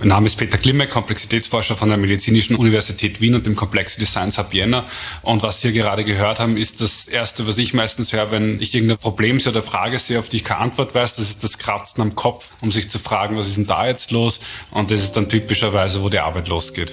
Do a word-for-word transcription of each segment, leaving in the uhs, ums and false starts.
Mein Name ist Peter Klimek, Komplexitätsforscher von der Medizinischen Universität Wien und dem Complexity Science Hub Vienna. Und was Sie gerade gehört haben, ist das Erste, was ich meistens höre, wenn ich irgendein Problem sehe oder Frage sehe, auf die ich keine Antwort weiß. Das ist das Kratzen am Kopf, um sich zu fragen, was ist denn da jetzt los? Und das ist dann typischerweise, wo die Arbeit losgeht.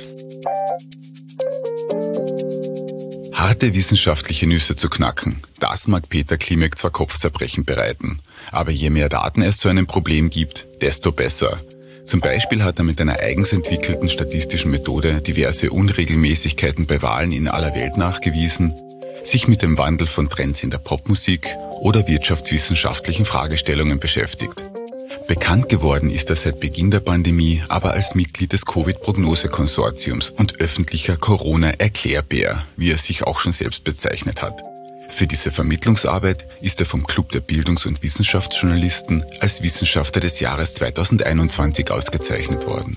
Harte wissenschaftliche Nüsse zu knacken, das mag Peter Klimek zwar Kopfzerbrechen bereiten. Aber je mehr Daten es zu einem Problem gibt, desto besser. Zum Beispiel hat er mit einer eigens entwickelten statistischen Methode diverse Unregelmäßigkeiten bei Wahlen in aller Welt nachgewiesen, sich mit dem Wandel von Trends in der Popmusik oder wirtschaftswissenschaftlichen Fragestellungen beschäftigt. Bekannt geworden ist er seit Beginn der Pandemie aber als Mitglied des Covid-Prognose-Konsortiums und öffentlicher Corona-Erklärbär, wie er sich auch schon selbst bezeichnet hat. Für diese Vermittlungsarbeit ist er vom Club der Bildungs- und Wissenschaftsjournalisten als Wissenschaftler des Jahres zweitausendeinundzwanzig ausgezeichnet worden.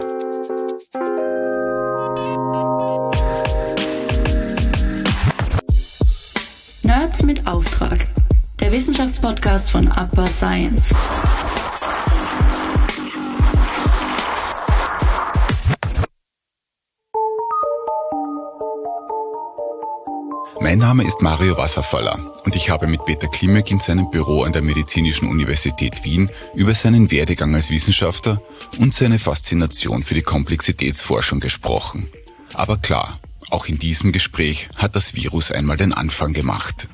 Nerds mit Auftrag. Der Wissenschaftspodcast von Upper Science. Mein Name ist Mario Wasserfaller und ich habe mit Peter Klimek in seinem Büro an der Medizinischen Universität Wien über seinen Werdegang als Wissenschaftler und seine Faszination für die Komplexitätsforschung gesprochen. Aber klar, auch in diesem Gespräch hat das Virus einmal den Anfang gemacht.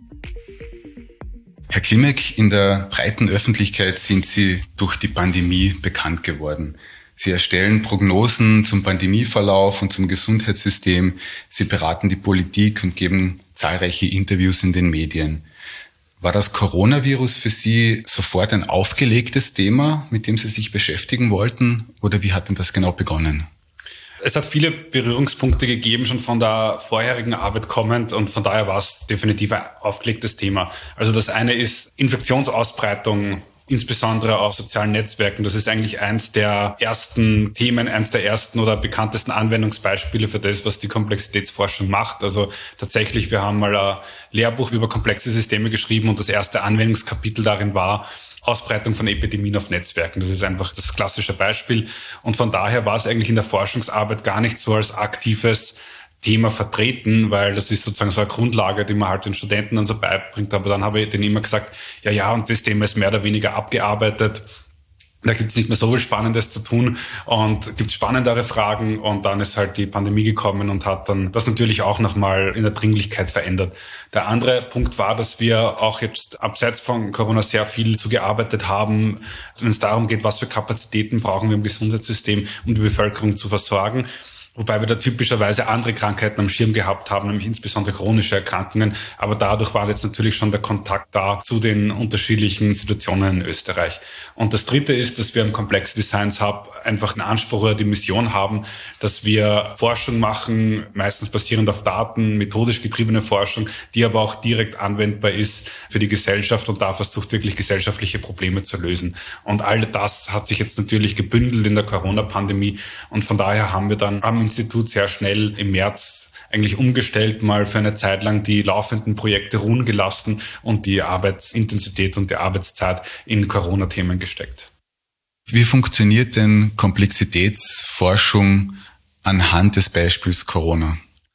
Herr Klimek, in der breiten Öffentlichkeit sind Sie durch die Pandemie bekannt geworden. Sie erstellen Prognosen zum Pandemieverlauf und zum Gesundheitssystem. Sie beraten die Politik und geben zahlreiche Interviews in den Medien. War das Coronavirus für Sie sofort ein aufgelegtes Thema, mit dem Sie sich beschäftigen wollten? Oder wie hat denn das genau begonnen? Es hat viele Berührungspunkte gegeben, schon von der vorherigen Arbeit kommend, und von daher war es definitiv ein aufgelegtes Thema. Also das eine ist Infektionsausbreitung, insbesondere auf sozialen Netzwerken. Das ist eigentlich eins der ersten Themen, eins der ersten oder bekanntesten Anwendungsbeispiele für das, was die Komplexitätsforschung macht. Also tatsächlich, wir haben mal ein Lehrbuch über komplexe Systeme geschrieben und das erste Anwendungskapitel darin war Ausbreitung von Epidemien auf Netzwerken. Das ist einfach das klassische Beispiel. Und von daher war es eigentlich in der Forschungsarbeit gar nicht so als aktives Thema vertreten, weil das ist sozusagen so eine Grundlage, die man halt den Studenten dann so beibringt. Aber dann habe ich denen immer gesagt, ja, ja, und das Thema ist mehr oder weniger abgearbeitet. Da gibt es nicht mehr so viel Spannendes zu tun und gibt spannendere Fragen. Und dann ist halt die Pandemie gekommen und hat dann das natürlich auch nochmal in der Dringlichkeit verändert. Der andere Punkt war, dass wir auch jetzt abseits von Corona sehr viel zu gearbeitet haben, wenn es darum geht, was für Kapazitäten brauchen wir im Gesundheitssystem, um die Bevölkerung zu versorgen. Wobei wir da typischerweise andere Krankheiten am Schirm gehabt haben, nämlich insbesondere chronische Erkrankungen. Aber dadurch war jetzt natürlich schon der Kontakt da zu den unterschiedlichen Institutionen in Österreich. Und das Dritte ist, dass wir im Complexity Science Hub einfach einen Anspruch oder die Mission haben, dass wir Forschung machen, meistens basierend auf Daten, methodisch getriebene Forschung, die aber auch direkt anwendbar ist für die Gesellschaft und da versucht, wirklich gesellschaftliche Probleme zu lösen. Und all das hat sich jetzt natürlich gebündelt in der Corona-Pandemie. Und von daher haben wir dann am Institut sehr schnell im März eigentlich umgestellt, mal für eine Zeit lang die laufenden Projekte ruhen gelassen und die Arbeitsintensität und die Arbeitszeit in Corona-Themen gesteckt. Wie funktioniert denn Komplexitätsforschung anhand des Beispiels Corona?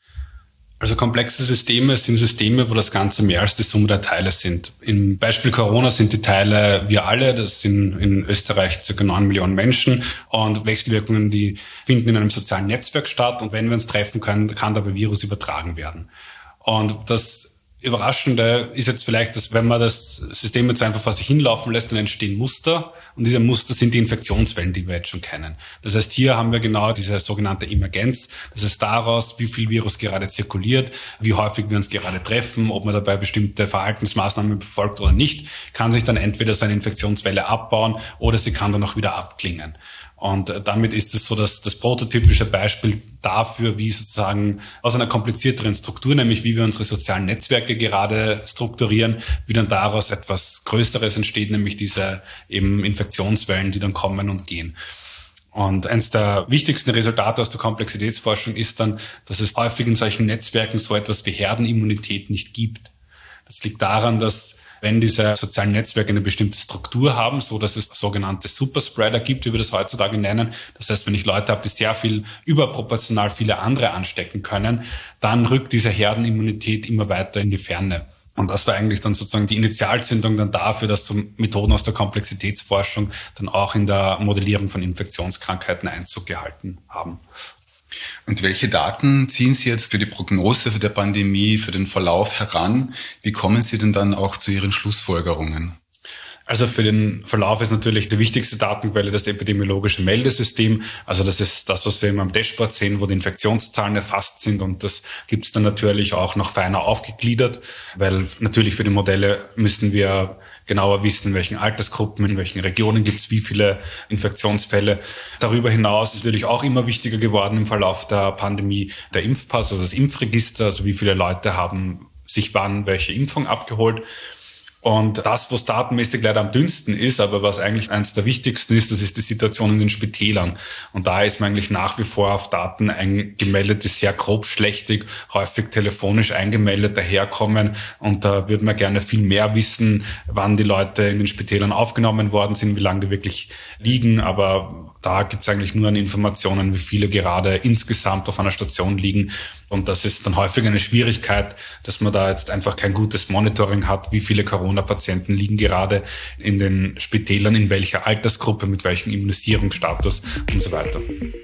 Also komplexe Systeme sind Systeme, wo das Ganze mehr als die Summe der Teile sind. Im Beispiel Corona sind die Teile wir alle, das sind in Österreich ca. neun Millionen Menschen und Wechselwirkungen, die finden in einem sozialen Netzwerk statt und wenn wir uns treffen können, kann der Virus übertragen werden. Und das Überraschende ist jetzt vielleicht, dass wenn man das System jetzt einfach vor sich hinlaufen lässt, dann entstehen Muster und diese Muster sind die Infektionswellen, die wir jetzt schon kennen. Das heißt, hier haben wir genau diese sogenannte Emergenz. Das heißt daraus, wie viel Virus gerade zirkuliert, wie häufig wir uns gerade treffen, ob man dabei bestimmte Verhaltensmaßnahmen befolgt oder nicht, kann sich dann entweder so eine Infektionswelle abbauen oder sie kann dann auch wieder abklingen. Und damit ist es so dass das prototypische Beispiel dafür, wie sozusagen aus einer komplizierteren Struktur, nämlich wie wir unsere sozialen Netzwerke gerade strukturieren, wie dann daraus etwas Größeres entsteht, nämlich diese eben Infektionswellen, die dann kommen und gehen. Und eines der wichtigsten Resultate aus der Komplexitätsforschung ist dann, dass es häufig in solchen Netzwerken so etwas wie Herdenimmunität nicht gibt. Das liegt daran, dass wenn diese sozialen Netzwerke eine bestimmte Struktur haben, so dass es sogenannte Superspreader gibt, wie wir das heutzutage nennen. Das heißt, wenn ich Leute habe, die sehr viel überproportional viele andere anstecken können, dann rückt diese Herdenimmunität immer weiter in die Ferne. Und das war eigentlich dann sozusagen die Initialzündung dann dafür, dass so Methoden aus der Komplexitätsforschung dann auch in der Modellierung von Infektionskrankheiten Einzug gehalten haben. Und welche Daten ziehen Sie jetzt für die Prognose für die Pandemie, für den Verlauf heran? Wie kommen Sie denn dann auch zu Ihren Schlussfolgerungen? Also für den Verlauf ist natürlich die wichtigste Datenquelle das epidemiologische Meldesystem. Also das ist das, was wir immer am Dashboard sehen, wo die Infektionszahlen erfasst sind. Und das gibt es dann natürlich auch noch feiner aufgegliedert, weil natürlich für die Modelle müssen wir genauer wissen, in welchen Altersgruppen, in welchen Regionen gibt es wie viele Infektionsfälle. Darüber hinaus ist natürlich auch immer wichtiger geworden im Verlauf der Pandemie der Impfpass, also das Impfregister, also wie viele Leute haben sich wann welche Impfung abgeholt. Und das, was datenmäßig leider am dünnsten ist, aber was eigentlich eines der wichtigsten ist, das ist die Situation in den Spitälern. Und da ist man eigentlich nach wie vor auf Daten eingemeldet, die sehr grob schlechtig, häufig telefonisch eingemeldet daherkommen. Und da würde man gerne viel mehr wissen, wann die Leute in den Spitälern aufgenommen worden sind, wie lange die wirklich liegen. Aber da gibt es eigentlich nur an Informationen, wie viele gerade insgesamt auf einer Station liegen. Und das ist dann häufig eine Schwierigkeit, dass man da jetzt einfach kein gutes Monitoring hat, wie viele Corona-Patienten liegen gerade in den Spitälern, in welcher Altersgruppe, mit welchem Immunisierungsstatus und so weiter.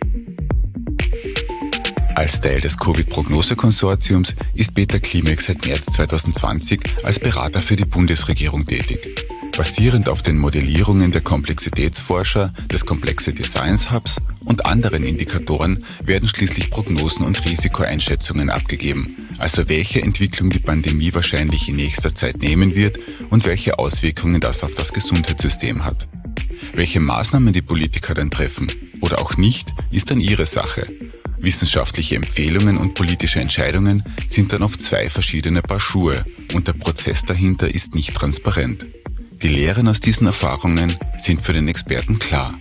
Als Teil des Covid-Prognose-Konsortiums ist Peter Klimek seit März zweitausendzwanzig als Berater für die Bundesregierung tätig. Basierend auf den Modellierungen der Komplexitätsforscher des Complexity Science Hubs und anderen Indikatoren werden schließlich Prognosen und Risikoeinschätzungen abgegeben, also welche Entwicklung die Pandemie wahrscheinlich in nächster Zeit nehmen wird und welche Auswirkungen das auf das Gesundheitssystem hat. Welche Maßnahmen die Politiker dann treffen oder auch nicht, ist dann ihre Sache. Wissenschaftliche Empfehlungen und politische Entscheidungen sind dann auf zwei verschiedene Paar Schuhe und der Prozess dahinter ist nicht transparent. Die Lehren aus diesen Erfahrungen sind für den Experten klar.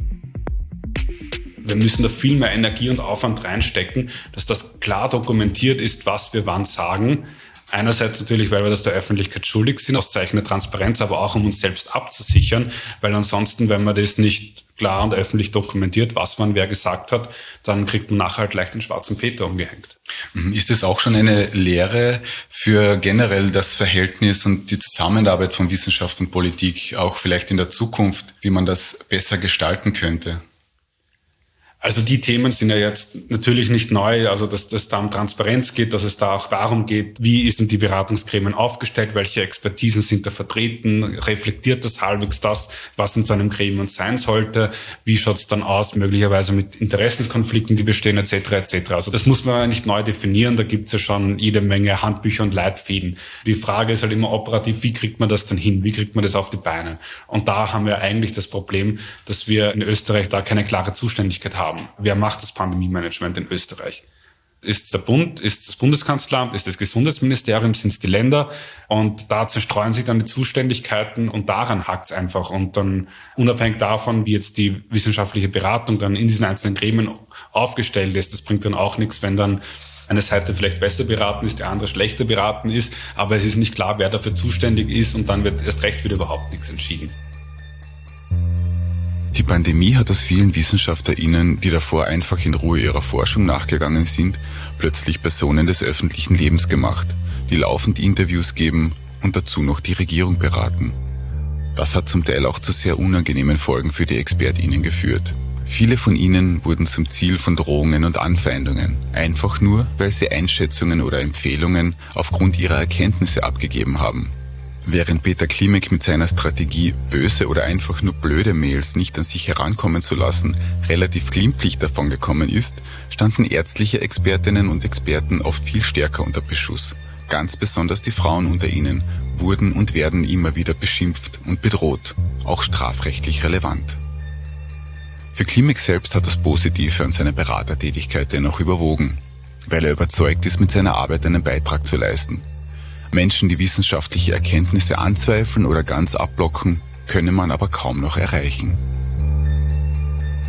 Wir müssen da viel mehr Energie und Aufwand reinstecken, dass das klar dokumentiert ist, was wir wann sagen. Einerseits natürlich, weil wir das der Öffentlichkeit schuldig sind, aus Zeichen der Transparenz, aber auch um uns selbst abzusichern, weil ansonsten, wenn man das nicht klar und öffentlich dokumentiert, was man wer gesagt hat, dann kriegt man nachher halt leicht den schwarzen Peter umgehängt. Ist das auch schon eine Lehre für generell das Verhältnis und die Zusammenarbeit von Wissenschaft und Politik, auch vielleicht in der Zukunft, wie man das besser gestalten könnte? Also die Themen sind ja jetzt natürlich nicht neu, also dass das da um Transparenz geht, dass es da auch darum geht, wie sind die Beratungsgremien aufgestellt, welche Expertisen sind da vertreten, reflektiert das halbwegs das, was in so einem Gremium sein sollte, wie schaut es dann aus, möglicherweise mit Interessenskonflikten, die bestehen, et cetera et cetera. Also das muss man nicht neu definieren, da gibt es ja schon jede Menge Handbücher und Leitfäden. Die Frage ist halt immer operativ, wie kriegt man das dann hin, wie kriegt man das auf die Beine? Und da haben wir eigentlich das Problem, dass wir in Österreich da keine klare Zuständigkeit haben. Wer macht das Pandemie-Management in Österreich? Ist es der Bund, ist es das Bundeskanzleramt, ist es das Gesundheitsministerium, sind es die Länder? Und da zerstreuen sich dann die Zuständigkeiten und daran hakt es einfach. Und dann unabhängig davon, wie jetzt die wissenschaftliche Beratung dann in diesen einzelnen Gremien aufgestellt ist, das bringt dann auch nichts, wenn dann eine Seite vielleicht besser beraten ist, die andere schlechter beraten ist. Aber es ist nicht klar, wer dafür zuständig ist und dann wird erst recht wieder überhaupt nichts entschieden. Die Pandemie hat aus vielen WissenschaftlerInnen, die davor einfach in Ruhe ihrer Forschung nachgegangen sind, plötzlich Personen des öffentlichen Lebens gemacht, die laufend Interviews geben und dazu noch die Regierung beraten. Das hat zum Teil auch zu sehr unangenehmen Folgen für die ExpertInnen geführt. Viele von ihnen wurden zum Ziel von Drohungen und Anfeindungen, einfach nur, weil sie Einschätzungen oder Empfehlungen aufgrund ihrer Erkenntnisse abgegeben haben. Während Peter Klimek mit seiner Strategie, böse oder einfach nur blöde Mails nicht an sich herankommen zu lassen, relativ glimpflich davon gekommen ist, standen ärztliche Expertinnen und Experten oft viel stärker unter Beschuss. Ganz besonders die Frauen unter ihnen wurden und werden immer wieder beschimpft und bedroht, auch strafrechtlich relevant. Für Klimek selbst hat das Positive an seiner Beratertätigkeit dennoch überwogen, weil er überzeugt ist, mit seiner Arbeit einen Beitrag zu leisten. Menschen, die wissenschaftliche Erkenntnisse anzweifeln oder ganz abblocken, könne man aber kaum noch erreichen.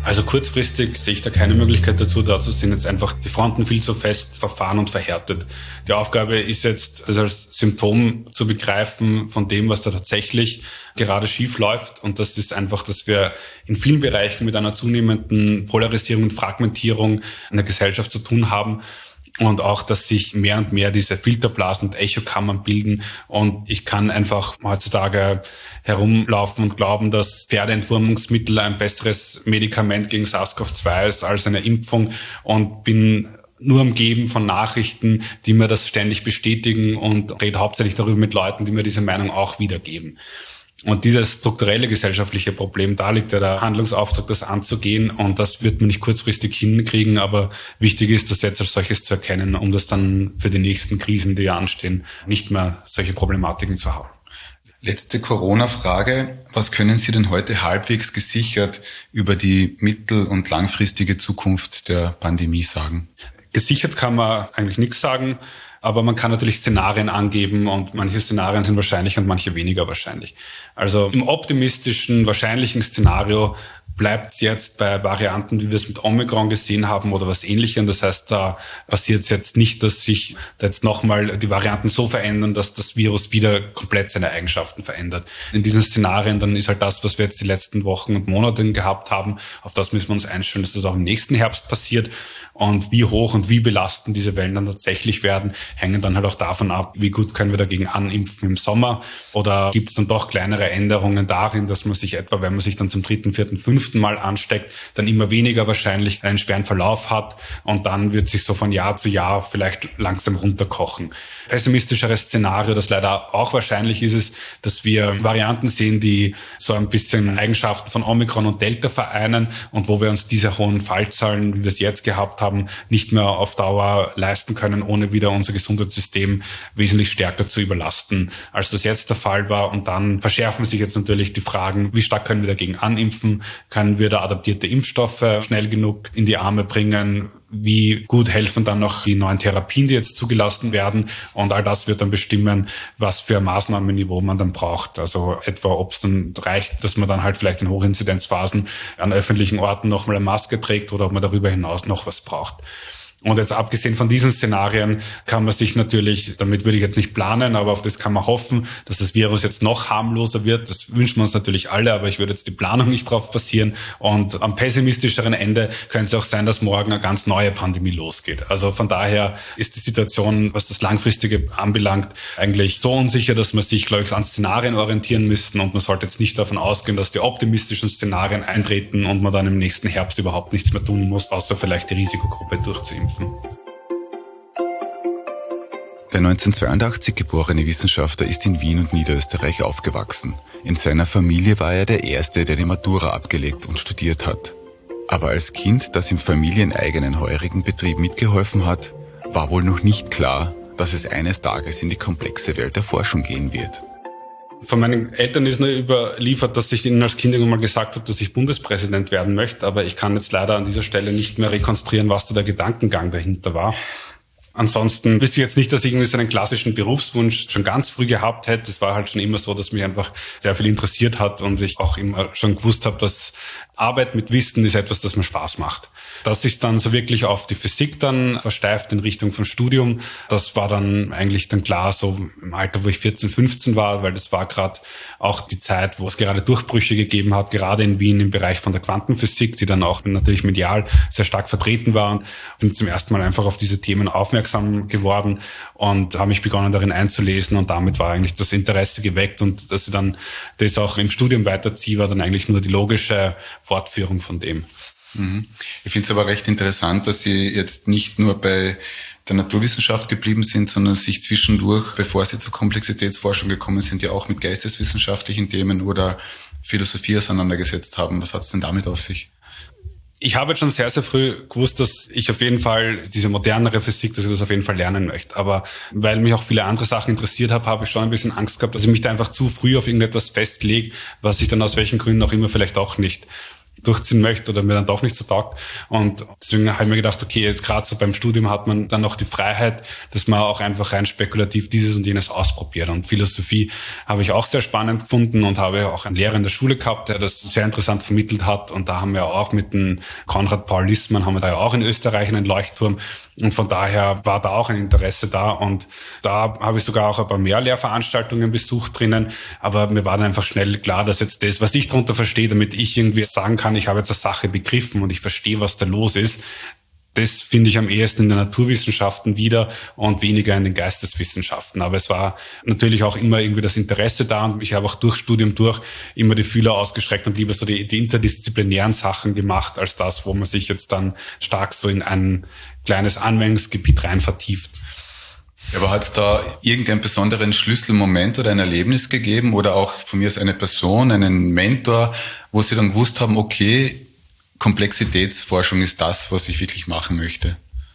Also kurzfristig sehe ich da keine Möglichkeit dazu. Dazu sind jetzt einfach die Fronten viel zu fest verfahren und verhärtet. Die Aufgabe ist jetzt, das als Symptom zu begreifen von dem, was da tatsächlich gerade schief läuft. Und das ist einfach, dass wir in vielen Bereichen mit einer zunehmenden Polarisierung und Fragmentierung in der Gesellschaft zu tun haben. Und auch, dass sich mehr und mehr diese Filterblasen und Echokammern bilden. Und ich kann einfach heutzutage herumlaufen und glauben, dass Pferdeentwurmungsmittel ein besseres Medikament gegen SARS-C o V zwei ist als eine Impfung, und bin nur umgeben von Nachrichten, die mir das ständig bestätigen, und rede hauptsächlich darüber mit Leuten, die mir diese Meinung auch wiedergeben. Und dieses strukturelle gesellschaftliche Problem, da liegt ja der Handlungsauftrag, das anzugehen, und das wird man nicht kurzfristig hinkriegen, aber wichtig ist, das jetzt als solches zu erkennen, um das dann für die nächsten Krisen, die ja anstehen, nicht mehr solche Problematiken zu haben. Letzte Corona-Frage. Was können Sie denn heute halbwegs gesichert über die mittel- und langfristige Zukunft der Pandemie sagen? Gesichert kann man eigentlich nichts sagen. Aber man kann natürlich Szenarien angeben, und manche Szenarien sind wahrscheinlich und manche weniger wahrscheinlich. Also im optimistischen, wahrscheinlichen Szenario bleibt es jetzt bei Varianten, wie wir es mit Omikron gesehen haben oder was Ähnlichem. Das heißt, da passiert es jetzt nicht, dass sich da jetzt nochmal die Varianten so verändern, dass das Virus wieder komplett seine Eigenschaften verändert. In diesen Szenarien dann ist halt das, was wir jetzt die letzten Wochen und Monate gehabt haben, auf das müssen wir uns einstellen, dass das auch im nächsten Herbst passiert. Und wie hoch und wie belastend diese Wellen dann tatsächlich werden, hängen dann halt auch davon ab, wie gut können wir dagegen animpfen im Sommer. Oder gibt es dann doch kleinere Änderungen darin, dass man sich etwa, wenn man sich dann zum dritten, vierten, fünften Mal ansteckt, dann immer weniger wahrscheinlich einen schweren Verlauf hat, und dann wird sich so von Jahr zu Jahr vielleicht langsam runterkochen. Pessimistischeres Szenario, das leider auch wahrscheinlich ist, es, dass wir Varianten sehen, die so ein bisschen Eigenschaften von Omikron und Delta vereinen, und wo wir uns diese hohen Fallzahlen, wie wir es jetzt gehabt haben, nicht mehr auf Dauer leisten können, ohne wieder unser Gesundheitssystem wesentlich stärker zu überlasten, als das jetzt der Fall war. Und dann verschärfen sich jetzt natürlich die Fragen, wie stark können wir dagegen animpfen? Können wir da adaptierte Impfstoffe schnell genug in die Arme bringen? Wie gut helfen dann noch die neuen Therapien, die jetzt zugelassen werden? Und all das wird dann bestimmen, was für ein Maßnahmenniveau man dann braucht. Also etwa, ob es dann reicht, dass man dann halt vielleicht in Hochinzidenzphasen an öffentlichen Orten nochmal eine Maske trägt, oder ob man darüber hinaus noch was braucht. Und jetzt abgesehen von diesen Szenarien kann man sich natürlich, damit würde ich jetzt nicht planen, aber auf das kann man hoffen, dass das Virus jetzt noch harmloser wird. Das wünschen wir uns natürlich alle, aber ich würde jetzt die Planung nicht drauf basieren. Und am pessimistischeren Ende könnte es auch sein, dass morgen eine ganz neue Pandemie losgeht. Also von daher ist die Situation, was das Langfristige anbelangt, eigentlich so unsicher, dass man sich, glaube ich, an Szenarien orientieren müssten, und man sollte jetzt nicht davon ausgehen, dass die optimistischen Szenarien eintreten und man dann im nächsten Herbst überhaupt nichts mehr tun muss, außer vielleicht die Risikogruppe durchzuimpfen. Der neunzehnhundertzweiundachtzig geborene Wissenschaftler ist in Wien und Niederösterreich aufgewachsen. In seiner Familie war er der Erste, der die Matura abgelegt und studiert hat. Aber als Kind, das im familieneigenen heurigen Betrieb mitgeholfen hat, war wohl noch nicht klar, dass es eines Tages in die komplexe Welt der Forschung gehen wird. Von meinen Eltern ist nur überliefert, dass ich ihnen als Kind irgendwann mal gesagt habe, dass ich Bundespräsident werden möchte. Aber ich kann jetzt leider an dieser Stelle nicht mehr rekonstruieren, was da der Gedankengang dahinter war. Ansonsten wüsste ich jetzt nicht, dass ich irgendwie so einen klassischen Berufswunsch schon ganz früh gehabt hätte. Es war halt schon immer so, dass mich einfach sehr viel interessiert hat und ich auch immer schon gewusst habe, dass Arbeit mit Wissen ist etwas, das mir Spaß macht. Dass sich dann so wirklich auf die Physik dann versteift in Richtung vom Studium, das war dann eigentlich dann klar so im Alter, wo ich vierzehn, fünfzehn war, weil das war gerade auch die Zeit, wo es gerade Durchbrüche gegeben hat, gerade in Wien im Bereich von der Quantenphysik, die dann auch natürlich medial sehr stark vertreten waren. Bin zum ersten Mal einfach auf diese Themen aufmerksam geworden und habe mich begonnen darin einzulesen, und damit war eigentlich das Interesse geweckt, und dass ich dann das auch im Studium weiterziehe, war dann eigentlich nur die logische Fortführung von dem. Ich finde es aber recht interessant, dass Sie jetzt nicht nur bei der Naturwissenschaft geblieben sind, sondern sich zwischendurch, bevor Sie zur Komplexitätsforschung gekommen sind, ja auch mit geisteswissenschaftlichen Themen oder Philosophie auseinandergesetzt haben. Was hat es denn damit auf sich? Ich habe jetzt schon sehr, sehr früh gewusst, dass ich auf jeden Fall diese modernere Physik, dass ich das auf jeden Fall lernen möchte. Aber weil mich auch viele andere Sachen interessiert habe, habe ich schon ein bisschen Angst gehabt, dass ich mich da einfach zu früh auf irgendetwas festlege, was ich dann aus welchen Gründen auch immer vielleicht auch nicht durchziehen möchte oder mir dann doch nicht so taugt. Und deswegen habe ich mir gedacht, okay, jetzt gerade so beim Studium hat man dann noch die Freiheit, dass man auch einfach rein spekulativ dieses und jenes ausprobiert. Und Philosophie habe ich auch sehr spannend gefunden und habe auch einen Lehrer in der Schule gehabt, der das sehr interessant vermittelt hat. Und da haben wir auch mit dem Konrad Paul Lissmann, haben wir da ja auch in Österreich einen Leuchtturm. Und von daher war da auch ein Interesse da. Und da habe ich sogar auch ein paar mehr Lehrveranstaltungen besucht drinnen. Aber mir war dann einfach schnell klar, dass jetzt das, was ich darunter verstehe, damit ich irgendwie sagen kann, ich habe jetzt eine Sache begriffen und ich verstehe, was da los ist, das finde ich am ehesten in den Naturwissenschaften wieder und weniger in den Geisteswissenschaften. Aber es war natürlich auch immer irgendwie das Interesse da und ich habe auch durch Studium durch immer die Fühler ausgestreckt und lieber so die, die interdisziplinären Sachen gemacht, als das, wo man sich jetzt dann stark so in ein kleines Anwendungsgebiet rein vertieft. Aber hat es da irgendeinen besonderen Schlüsselmoment oder ein Erlebnis gegeben oder auch von mir aus eine Person, einen Mentor, wo Sie dann gewusst haben, okay, Komplexitätsforschung ist das, was ich wirklich machen möchte?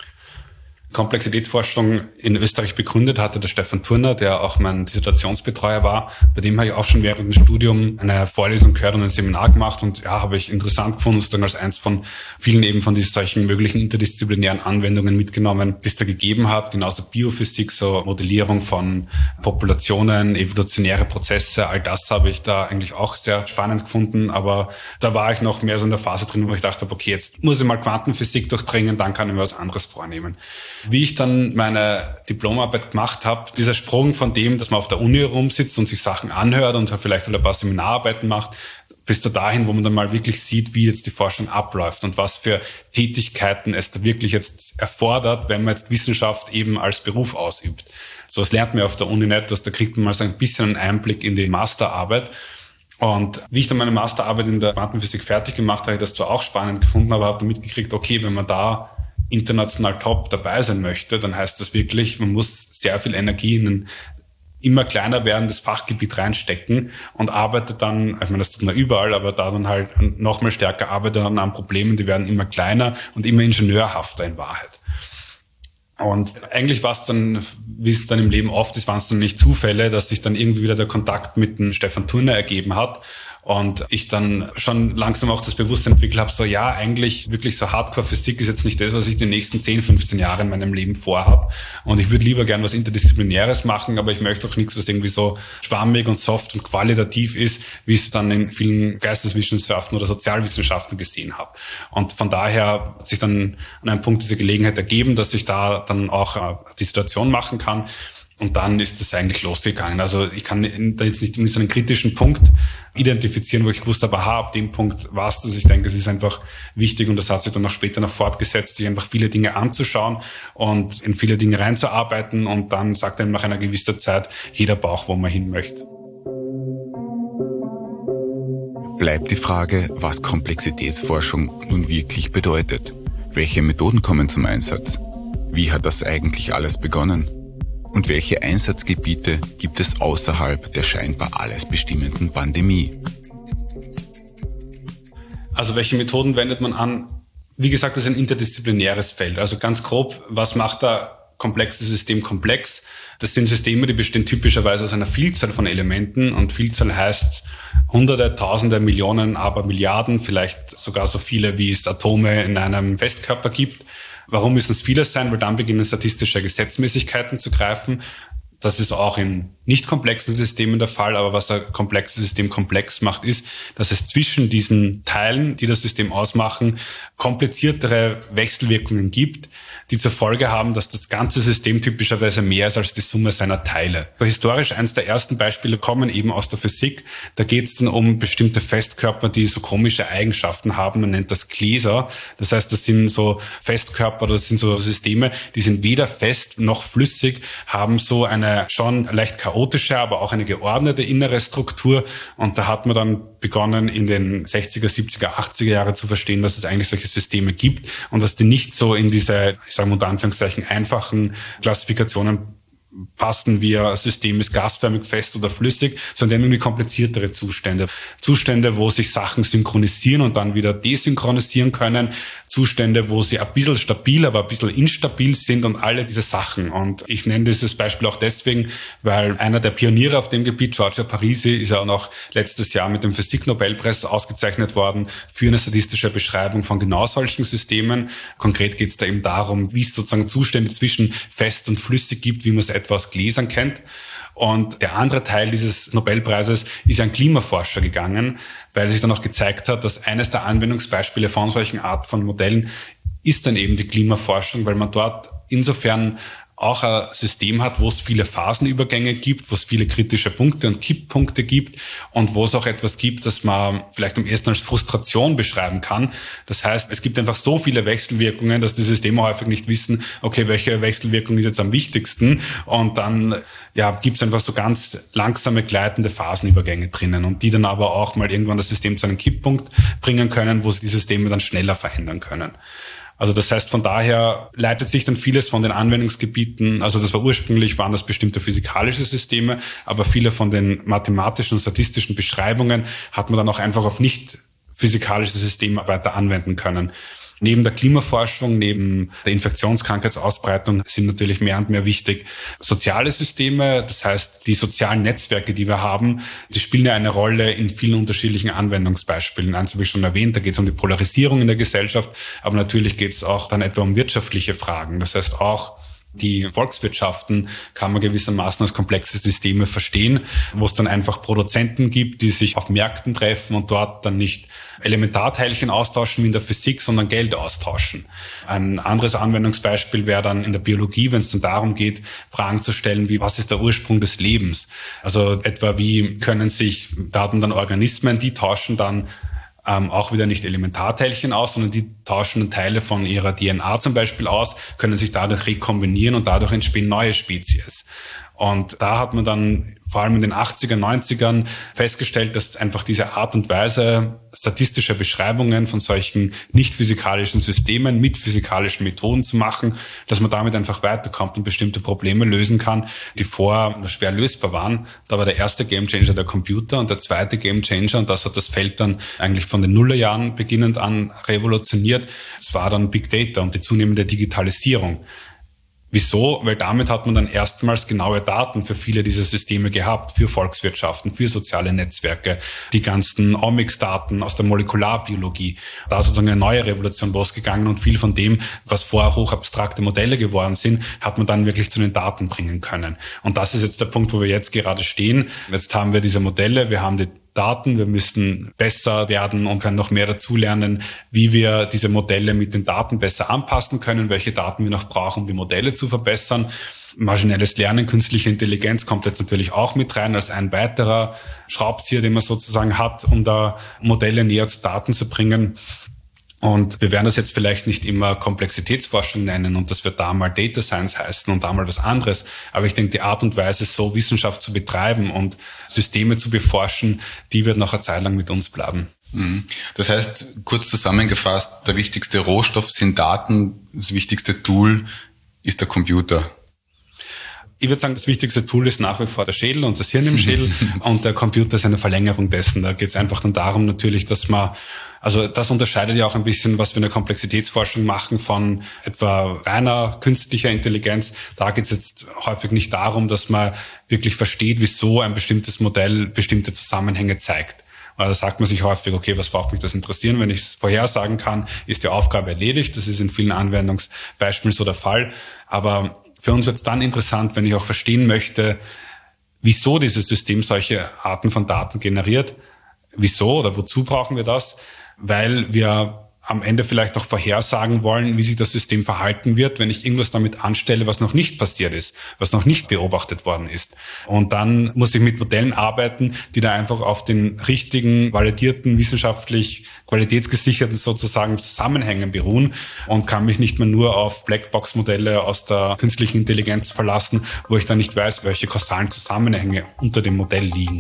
Komplexitätsforschung in Österreich begründet hatte der Stefan Thurner, der auch mein Dissertationsbetreuer war. Bei dem habe ich auch schon während dem Studium eine Vorlesung gehört und ein Seminar gemacht und ja, habe ich interessant gefunden, sozusagen als eins von vielen eben von diesen solchen möglichen interdisziplinären Anwendungen mitgenommen, die es da gegeben hat. Genauso Biophysik, so Modellierung von Populationen, evolutionäre Prozesse, all das habe ich da eigentlich auch sehr spannend gefunden. Aber da war ich noch mehr so in der Phase drin, wo ich dachte, okay, jetzt muss ich mal Quantenphysik durchdringen, dann kann ich mir was anderes vornehmen. Wie ich dann meine Diplomarbeit gemacht habe, dieser Sprung von dem, dass man auf der Uni rumsitzt und sich Sachen anhört und vielleicht ein paar Seminararbeiten macht, bis zu dahin, wo man dann mal wirklich sieht, wie jetzt die Forschung abläuft und was für Tätigkeiten es da wirklich jetzt erfordert, wenn man jetzt Wissenschaft eben als Beruf ausübt. So was lernt man auf der Uni nicht, dass da kriegt man mal so ein bisschen einen Einblick in die Masterarbeit. Und wie ich dann meine Masterarbeit in der Quantenphysik fertig gemacht habe, habe ich das zwar auch spannend gefunden, aber habe dann mitgekriegt, okay, wenn man da international top dabei sein möchte, dann heißt das wirklich, man muss sehr viel Energie in ein immer kleiner werdendes Fachgebiet reinstecken und arbeitet dann, ich meine, das tut man überall, aber da dann halt noch mal stärker arbeitet dann an Problemen, die werden immer kleiner und immer ingenieurhafter in Wahrheit. Und eigentlich war es dann, wie es dann im Leben oft ist, waren es dann nicht Zufälle, dass sich dann irgendwie wieder der Kontakt mit dem Stefan Thurner ergeben hat und ich dann schon langsam auch das Bewusstsein entwickelt habe, so ja, eigentlich wirklich so Hardcore-Physik ist jetzt nicht das, was ich die nächsten zehn, fünfzehn Jahre in meinem Leben vorhabe. Und ich würde lieber gern was Interdisziplinäres machen, aber ich möchte auch nichts, was irgendwie so schwammig und soft und qualitativ ist, wie ich es dann in vielen Geisteswissenschaften oder Sozialwissenschaften gesehen habe. Und von daher hat sich dann an einem Punkt diese Gelegenheit ergeben, dass ich da dann auch eine Dissertation machen kann. Und dann ist es eigentlich losgegangen. Also ich kann da jetzt nicht so einen kritischen Punkt identifizieren, wo ich gewusst habe, aha, ab dem Punkt war es das. Ich denke, es ist einfach wichtig und das hat sich dann auch später noch fortgesetzt, sich einfach viele Dinge anzuschauen und in viele Dinge reinzuarbeiten und dann sagt einem nach einer gewissen Zeit jeder Bauch, wo man hin möchte. Bleibt die Frage, was Komplexitätsforschung nun wirklich bedeutet. Welche Methoden kommen zum Einsatz? Wie hat das eigentlich alles begonnen? Und welche Einsatzgebiete gibt es außerhalb der scheinbar alles bestimmenden Pandemie? Also welche Methoden wendet man an? Wie gesagt, das ist ein interdisziplinäres Feld. Also ganz grob, was macht da komplexes System komplex? Das sind Systeme, die bestehen typischerweise aus einer Vielzahl von Elementen und Vielzahl heißt Hunderte, Tausende, Millionen, aber Milliarden, vielleicht sogar so viele, wie es Atome in einem Festkörper gibt. Warum müssen es viele sein? Weil dann beginnen statistische Gesetzmäßigkeiten zu greifen. Das ist auch in nicht komplexen Systemen der Fall, aber was ein komplexes System komplex macht, ist, dass es zwischen diesen Teilen, die das System ausmachen, kompliziertere Wechselwirkungen gibt, die zur Folge haben, dass das ganze System typischerweise mehr ist als die Summe seiner Teile. Historisch eines der ersten Beispiele kommen eben aus der Physik. Da geht es dann um bestimmte Festkörper, die so komische Eigenschaften haben. Man nennt das Gläser. Das heißt, das sind so Festkörper, das sind so Systeme, die sind weder fest noch flüssig, haben so eine schon leicht chaotische, aber auch eine geordnete innere Struktur. Und da hat man dann begonnen, in den sechziger, siebziger, achtziger Jahre zu verstehen, dass es eigentlich solche Systeme gibt und dass die nicht so in diese, ich sage mal unter Anführungszeichen, einfachen Klassifikationen passen wir, System ist gasförmig, fest oder flüssig, sondern irgendwie kompliziertere Zustände. Zustände, wo sich Sachen synchronisieren und dann wieder desynchronisieren können. Zustände, wo sie ein bisschen stabil, aber ein bisschen instabil sind und alle diese Sachen. Und ich nenne dieses Beispiel auch deswegen, weil einer der Pioniere auf dem Gebiet, Giorgio Parisi, ist ja auch noch letztes Jahr mit dem Physiknobelpreis ausgezeichnet worden für eine statistische Beschreibung von genau solchen Systemen. Konkret geht es da eben darum, wie es sozusagen Zustände zwischen fest und flüssig gibt, wie man es etwa aus Gläsern kennt. Und der andere Teil dieses Nobelpreises ist an Klimaforscher gegangen, weil sich dann auch gezeigt hat, dass eines der Anwendungsbeispiele von solchen Art von Modellen ist dann eben die Klimaforschung, weil man dort insofern auch ein System hat, wo es viele Phasenübergänge gibt, wo es viele kritische Punkte und Kipppunkte gibt und wo es auch etwas gibt, das man vielleicht am ehesten als Frustration beschreiben kann. Das heißt, es gibt einfach so viele Wechselwirkungen, dass die Systeme häufig nicht wissen, okay, welche Wechselwirkung ist jetzt am wichtigsten, und dann ja gibt es einfach so ganz langsame gleitende Phasenübergänge drinnen und die dann aber auch mal irgendwann das System zu einem Kipppunkt bringen können, wo sich die Systeme dann schneller verändern können. Also das heißt, von daher leitet sich dann vieles von den Anwendungsgebieten, also das war ursprünglich, waren das bestimmte physikalische Systeme, aber viele von den mathematischen und statistischen Beschreibungen hat man dann auch einfach auf nicht physikalische Systeme weiter anwenden können. Neben der Klimaforschung, neben der Infektionskrankheitsausbreitung sind natürlich mehr und mehr wichtig soziale Systeme. Das heißt, die sozialen Netzwerke, die wir haben, die spielen ja eine Rolle in vielen unterschiedlichen Anwendungsbeispielen. Eins habe ich schon erwähnt, da geht es um die Polarisierung in der Gesellschaft, aber natürlich geht es auch dann etwa um wirtschaftliche Fragen. Das heißt auch, die Volkswirtschaften kann man gewissermaßen als komplexe Systeme verstehen, wo es dann einfach Produzenten gibt, die sich auf Märkten treffen und dort dann nicht Elementarteilchen austauschen wie in der Physik, sondern Geld austauschen. Ein anderes Anwendungsbeispiel wäre dann in der Biologie, wenn es dann darum geht, Fragen zu stellen wie, was ist der Ursprung des Lebens? Also etwa, wie können sich Daten dann Organismen, die tauschen dann Ähm, auch wieder nicht Elementarteilchen aus, sondern die tauschen dann Teile von ihrer D N A zum Beispiel aus, können sich dadurch rekombinieren und dadurch entstehen neue Spezies. Und da hat man dann vor allem in den achtziger, neunzigern festgestellt, dass einfach diese Art und Weise statistischer Beschreibungen von solchen nicht physikalischen Systemen mit physikalischen Methoden zu machen, dass man damit einfach weiterkommt und bestimmte Probleme lösen kann, die vorher nur schwer lösbar waren. Da war der erste Gamechanger der Computer und der zweite Gamechanger, und das hat das Feld dann eigentlich von den Nullerjahren beginnend an revolutioniert, das war dann Big Data und die zunehmende Digitalisierung. Wieso? Weil damit hat man dann erstmals genaue Daten für viele dieser Systeme gehabt, für Volkswirtschaften, für soziale Netzwerke, die ganzen Omics-Daten aus der Molekularbiologie. Da ist sozusagen eine neue Revolution losgegangen und viel von dem, was vorher hochabstrakte Modelle geworden sind, hat man dann wirklich zu den Daten bringen können. Und das ist jetzt der Punkt, wo wir jetzt gerade stehen. Jetzt haben wir diese Modelle, wir haben die Daten, wir müssen besser werden und können noch mehr dazulernen, wie wir diese Modelle mit den Daten besser anpassen können, welche Daten wir noch brauchen, um die Modelle zu verbessern. Maschinelles Lernen, künstliche Intelligenz kommt jetzt natürlich auch mit rein als ein weiterer Schraubzieher, den man sozusagen hat, um da Modelle näher zu Daten zu bringen. Und wir werden das jetzt vielleicht nicht immer Komplexitätsforschung nennen und das wird da mal Data Science heißen und da mal was anderes. Aber ich denke, die Art und Weise, so Wissenschaft zu betreiben und Systeme zu beforschen, die wird noch eine Zeit lang mit uns bleiben. Das heißt, kurz zusammengefasst, der wichtigste Rohstoff sind Daten, das wichtigste Tool ist der Computer. Ich würde sagen, das wichtigste Tool ist nach wie vor der Schädel und das Hirn im Schädel und der Computer ist eine Verlängerung dessen. Da geht es einfach dann darum natürlich, dass man, also das unterscheidet ja auch ein bisschen, was wir in der Komplexitätsforschung machen von etwa reiner künstlicher Intelligenz. Da geht es jetzt häufig nicht darum, dass man wirklich versteht, wieso ein bestimmtes Modell bestimmte Zusammenhänge zeigt. Weil da sagt man sich häufig, okay, was braucht mich das interessieren? Wenn ich es vorhersagen kann, ist die Aufgabe erledigt. Das ist in vielen Anwendungsbeispielen so der Fall. Aber für uns wird es dann interessant, wenn ich auch verstehen möchte, wieso dieses System solche Arten von Daten generiert. Wieso oder wozu brauchen wir das? Weil wir am Ende vielleicht noch vorhersagen wollen, wie sich das System verhalten wird, wenn ich irgendwas damit anstelle, was noch nicht passiert ist, was noch nicht beobachtet worden ist. Und dann muss ich mit Modellen arbeiten, die da einfach auf den richtigen, validierten, wissenschaftlich qualitätsgesicherten sozusagen Zusammenhängen beruhen und kann mich nicht mehr nur auf Blackbox-Modelle aus der künstlichen Intelligenz verlassen, wo ich dann nicht weiß, welche kausalen Zusammenhänge unter dem Modell liegen.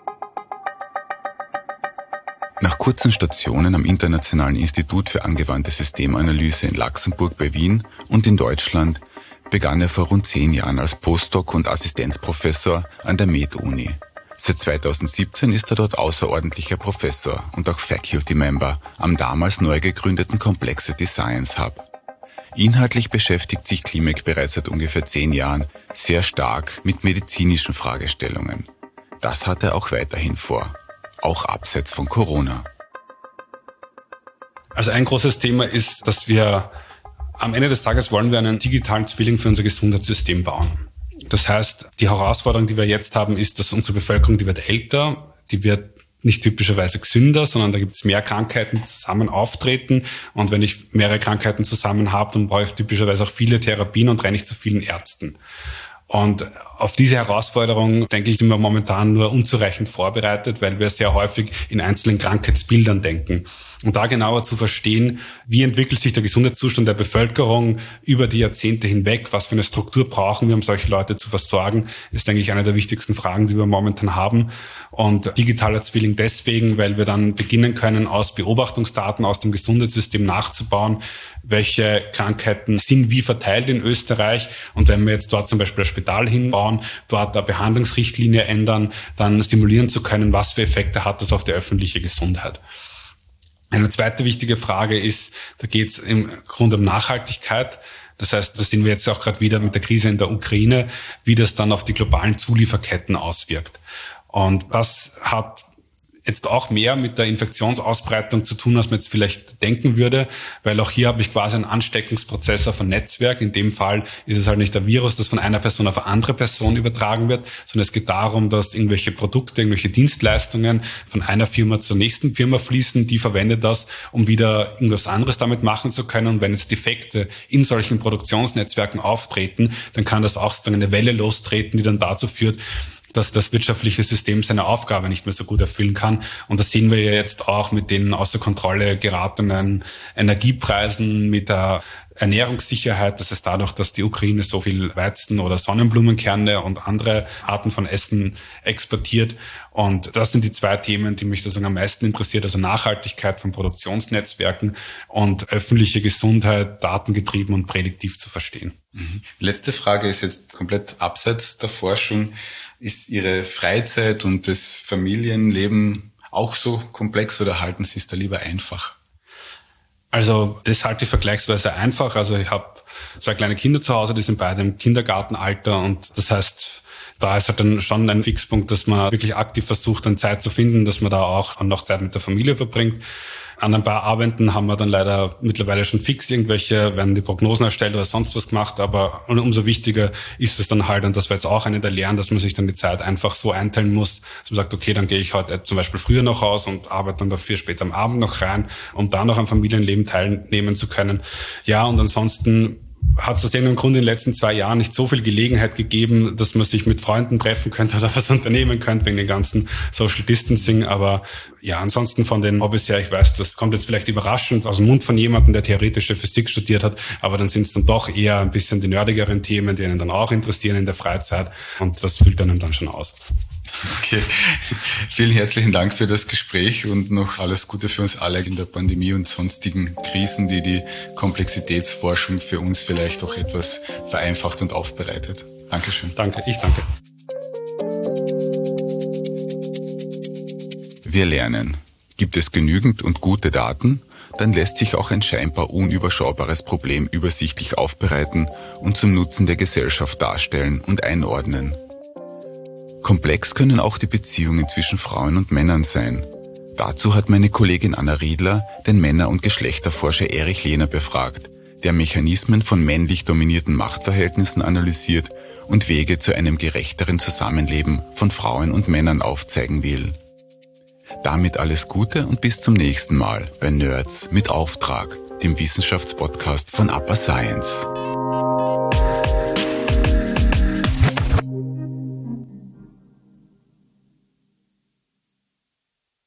Nach kurzen Stationen am Internationalen Institut für angewandte Systemanalyse in Luxemburg bei Wien und in Deutschland begann er vor rund zehn Jahren als Postdoc und Assistenzprofessor an der Med-Uni. Seit zweitausendsiebzehn ist er dort außerordentlicher Professor und auch Faculty Member am damals neu gegründeten Complexity Science Hub. Inhaltlich beschäftigt sich Klimek bereits seit ungefähr zehn Jahren sehr stark mit medizinischen Fragestellungen. Das hat er auch weiterhin vor, auch abseits von Corona. Also ein großes Thema ist, dass wir am Ende des Tages wollen wir einen digitalen Zwilling für unser Gesundheitssystem bauen. Das heißt, die Herausforderung, die wir jetzt haben, ist, dass unsere Bevölkerung, die wird älter, die wird nicht typischerweise gesünder, sondern da gibt es mehr Krankheiten, die zusammen auftreten. Und wenn ich mehrere Krankheiten zusammen habe, dann brauche ich typischerweise auch viele Therapien und renne ich zu vielen Ärzten. Und auf diese Herausforderung, denke ich, sind wir momentan nur unzureichend vorbereitet, weil wir sehr häufig in einzelnen Krankheitsbildern denken. Und da genauer zu verstehen, wie entwickelt sich der Gesundheitszustand der Bevölkerung über die Jahrzehnte hinweg, was für eine Struktur brauchen wir, um solche Leute zu versorgen, ist, denke ich, eine der wichtigsten Fragen, die wir momentan haben. Und digitaler Zwilling deswegen, weil wir dann beginnen können, aus Beobachtungsdaten aus dem Gesundheitssystem nachzubauen, welche Krankheiten sind wie verteilt in Österreich. Und wenn wir jetzt dort zum Beispiel ein Spital hinbauen, dort eine Behandlungsrichtlinie ändern, dann stimulieren zu können, was für Effekte hat das auf die öffentliche Gesundheit. Eine zweite wichtige Frage ist, da geht es im Grunde um Nachhaltigkeit. Das heißt, da sind wir jetzt auch gerade wieder mit der Krise in der Ukraine, wie das dann auf die globalen Zulieferketten auswirkt. Und das hat jetzt auch mehr mit der Infektionsausbreitung zu tun, als man jetzt vielleicht denken würde, weil auch hier habe ich quasi einen Ansteckungsprozess auf ein Netzwerk. In dem Fall ist es halt nicht der Virus, das von einer Person auf eine andere Person übertragen wird, sondern es geht darum, dass irgendwelche Produkte, irgendwelche Dienstleistungen von einer Firma zur nächsten Firma fließen, die verwendet das, um wieder irgendwas anderes damit machen zu können. Und wenn jetzt Defekte in solchen Produktionsnetzwerken auftreten, dann kann das auch sozusagen eine Welle lostreten, die dann dazu führt, dass das wirtschaftliche System seine Aufgabe nicht mehr so gut erfüllen kann. Und das sehen wir ja jetzt auch mit den außer Kontrolle geratenen Energiepreisen, mit der Ernährungssicherheit. Das ist dadurch, dass die Ukraine so viel Weizen oder Sonnenblumenkerne und andere Arten von Essen exportiert. Und das sind die zwei Themen, die mich sozusagen am meisten interessiert. Also Nachhaltigkeit von Produktionsnetzwerken und öffentliche Gesundheit, datengetrieben und prädiktiv zu verstehen. Mhm. Letzte Frage ist jetzt komplett abseits der Forschung. Ist Ihre Freizeit und das Familienleben auch so komplex oder halten Sie es da lieber einfach? Also das halte ich vergleichsweise einfach. Also ich habe zwei kleine Kinder zu Hause, die sind beide im Kindergartenalter und das heißt, da ist halt dann schon ein Fixpunkt, dass man wirklich aktiv versucht, dann Zeit zu finden, dass man da auch noch Zeit mit der Familie verbringt. An ein paar Abenden haben wir dann leider mittlerweile schon fix irgendwelche, werden die Prognosen erstellt oder sonst was gemacht, aber umso wichtiger ist es dann halt, und das war jetzt auch eine der Lehren, dass man sich dann die Zeit einfach so einteilen muss, dass man sagt, okay, dann gehe ich heute zum Beispiel früher noch raus und arbeite dann dafür später am Abend noch rein, um da noch am Familienleben teilnehmen zu können. Ja, und ansonsten hat es aus irgendeinem Grund in den letzten zwei Jahren nicht so viel Gelegenheit gegeben, dass man sich mit Freunden treffen könnte oder was unternehmen könnte wegen dem ganzen Social Distancing. Aber ja, ansonsten von den Hobbys her, ich weiß, das kommt jetzt vielleicht überraschend aus dem Mund von jemandem, der theoretische Physik studiert hat, aber dann sind es dann doch eher ein bisschen die nerdigeren Themen, die einen dann auch interessieren in der Freizeit und das füllt einen dann schon aus. Okay, vielen herzlichen Dank für das Gespräch und noch alles Gute für uns alle in der Pandemie und sonstigen Krisen, die die Komplexitätsforschung für uns vielleicht auch etwas vereinfacht und aufbereitet. Dankeschön. Danke, ich danke. Wir lernen. Gibt es genügend und gute Daten? Dann lässt sich auch ein scheinbar unüberschaubares Problem übersichtlich aufbereiten und zum Nutzen der Gesellschaft darstellen und einordnen. Komplex können auch die Beziehungen zwischen Frauen und Männern sein. Dazu hat meine Kollegin Anna Riedler den Männer- und Geschlechterforscher Erich Lehner befragt, der Mechanismen von männlich dominierten Machtverhältnissen analysiert und Wege zu einem gerechteren Zusammenleben von Frauen und Männern aufzeigen will. Damit alles Gute und bis zum nächsten Mal bei Nerds mit Auftrag, dem Wissenschaftspodcast von Upper Science.